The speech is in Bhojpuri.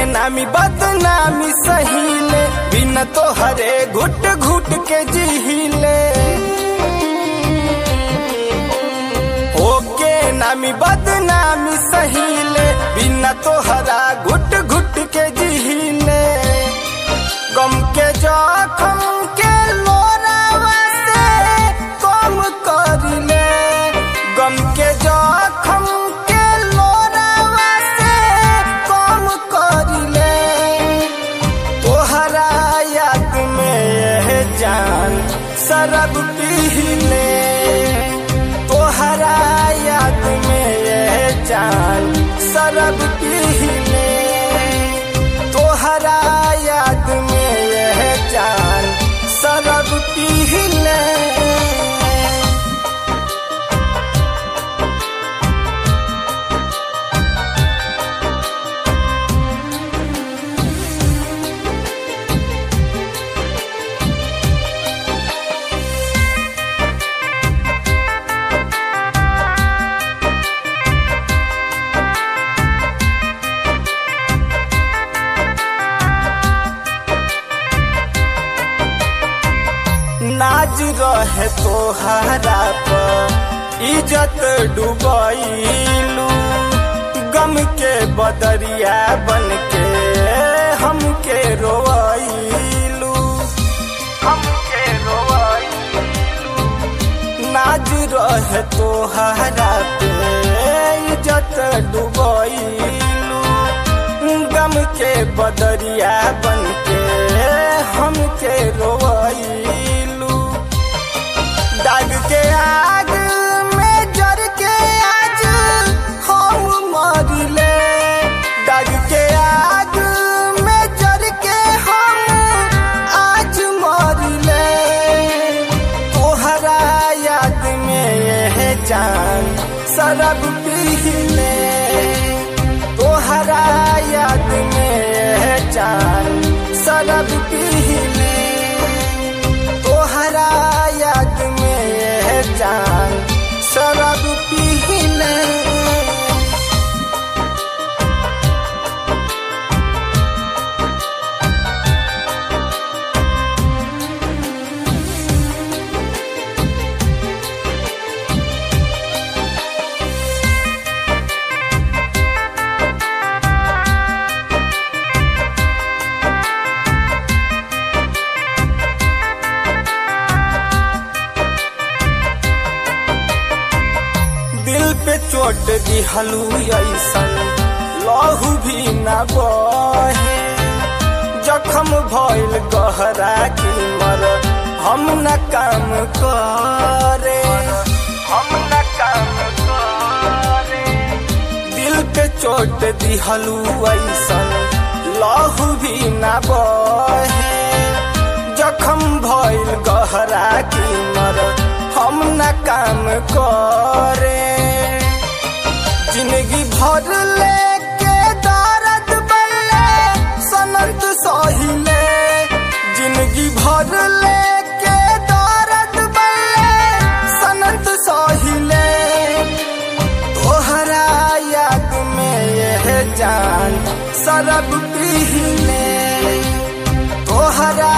नामी बदनामी सहीले, बिना तोहरे घुट घुट के जीले। होके नामी बदनामी सहीले, बिना तोहरा घुट घुट के जीले। गम के जखम के लोरावा से कम करिले, गम के जखम के लोरावा से कम करिले। तोहरा याद में यह जान शराब पीले, तोहरा याद में यह जान शराब पीले, तोहरा याद में यह जान शराब पीले। नाज रहे तोहरा पर इज्जत डुबैलू, गम के बदरिया बन के हमके रोइलू, हमके रोइलू। नाज रहे तोहरा पे इज्जत डुबैलू, गम के बदरिया बन के हमके रोइलू। दाग के आग में जर के आज हम मरिले, दाग के आग में जर के हम आज मरिले। तोहरा याद में यह जान शराब पीले, तोहरा याद में यह जान शराब पीले, तोहरा याद में यह जान शराब पीले। दिल पे चोट दिहलू ऐसन लहू भी न बहे, जखम भइल गहरा की मर हम न काम करे, हम न काम करे। दिल पे चोट दिहलू ऐसन लहू भी न बहे, जखम भइल गहरा की मर हम न काम करे। जिंदगी भर लेके दर्द बल्ले सनत सहिले, जिंदगी भर लेके दर्द बल्ले सनत सहिले। तोहरा याद में यह जान शराब पीले, तोहरा